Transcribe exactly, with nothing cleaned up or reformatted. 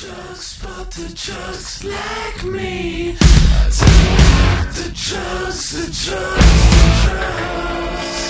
drugs, but the drugs like me. I don't like the drugs, the drugs, the drugs.